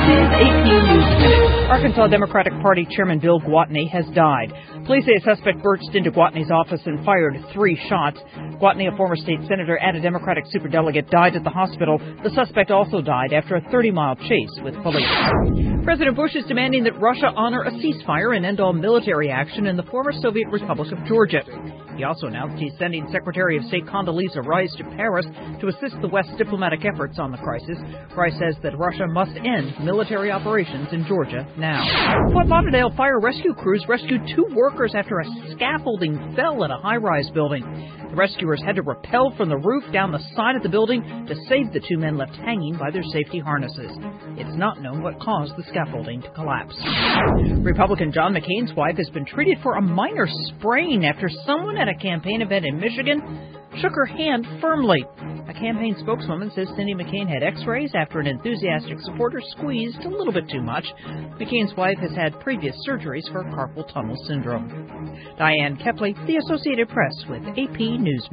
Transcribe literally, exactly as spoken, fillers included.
is A P News Minute. Arkansas Democratic Party Chairman Bill Gwatney has died. Police say a suspect burst into Gwatney's office and fired three shots. Gwatney, a former state senator and a Democratic superdelegate, died at the hospital. The suspect also died after a thirty-mile chase with police. President Bush is demanding that Russia honor a ceasefire and end all military action in the former Soviet Republic of Georgia. He also announced he's sending Secretary of State Condoleezza Rice to Paris to assist the West's diplomatic efforts on the crisis. Rice says that Russia must end military operations in Georgia now. Fort Lauderdale fire rescue crews rescued two workers after a scaffolding fell at a high-rise building. The rescuers had to rappel from the roof down the side of the building to save the two men left hanging by their safety harnesses. It's not known what caused the scaffolding to collapse. Republican John McCain's wife has been treated for a minor sprain after someone at a campaign event in Michigan shook her hand firmly. A campaign spokeswoman says Cindy McCain had x-rays after an enthusiastic supporter squeezed a little bit too much. McCain's wife has had previous surgeries for carpal tunnel syndrome. Diane Kepley, The Associated Press, with A P News.